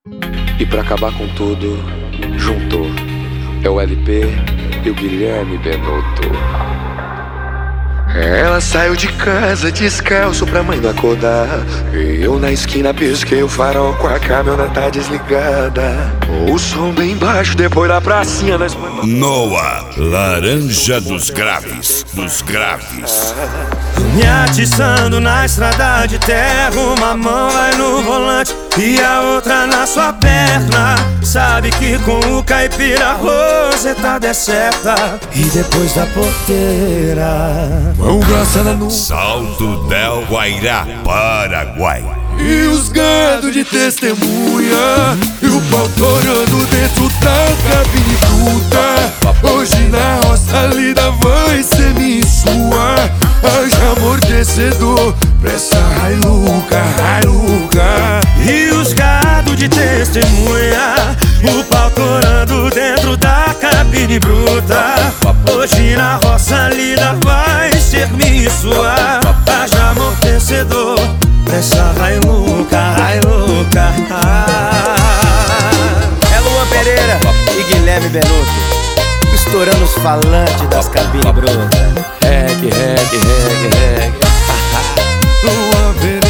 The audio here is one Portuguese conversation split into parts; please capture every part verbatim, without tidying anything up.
E pra acabar com tudo, juntou. É o L P e o Guilherme Benuto. Ela saiu de casa descalço pra mãe não acordar. E eu na esquina pisquei o farol com a caminhoneta desligada. O som bem baixo, depois da pracinha nós... Noah, laranja dos graves, dos graves. Me atiçando na estrada de terra, uma mão vai no volante e a outra na sua perna. Sabe que com o caipira a rosetada é certa. E depois da porteira, mão grossa na nuca, Salto del Guairá, Paraguai. E os gado de testemunha, e o pau torando dentro da cabine bruta. Hoje na roça lida vai ser minha e sua. Haja amortecedor pra essa Hilux, Hilux. E os gado de testemunha, o pau torando dentro da cabine bruta. Hoje na roça lida vai ser minha e sua. Haja amortecedor pra essa Hilux, Hilux. É Luan Pereira e Guilherme Benuto, estourando os falantes das cabines brutas. Reggae, reggae, reggae, reggae. Luan Pereira,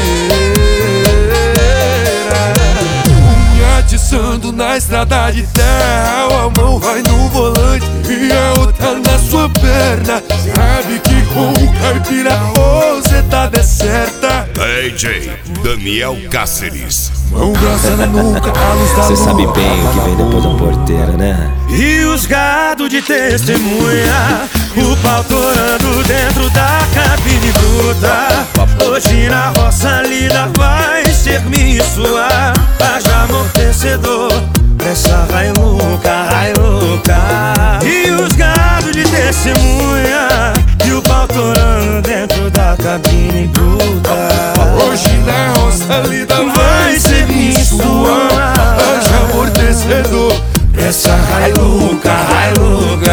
me atiçando na estrada de terra. A mão vai no volante e a outra na sua perna. Sabe que com o caipira a rosetada é certa. D J Daniel Cáceres. Mão grossa na nuca, a luz da lua. Cê sabe bem o que vem depois da porteira, né? E os gado de testemunha, o pau torando dentro da cabine bruta. Hoje na roça lida vai ser minha e sua. Haja amortecedor pra essa Hilux, Hilux. E os gado de testemunha, e o pau torando dentro da cabine bruta. Hoje na roça lida vai ser minha e sua. Haja amortecedor pra essa Hilux, Hilux.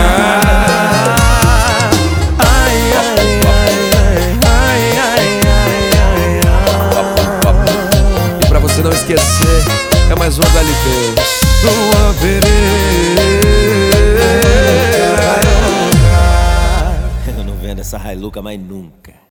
E pra você não esquecer, é mais um do L P. Luan Pereira, Eu não vendo essa Hilux mais nunca.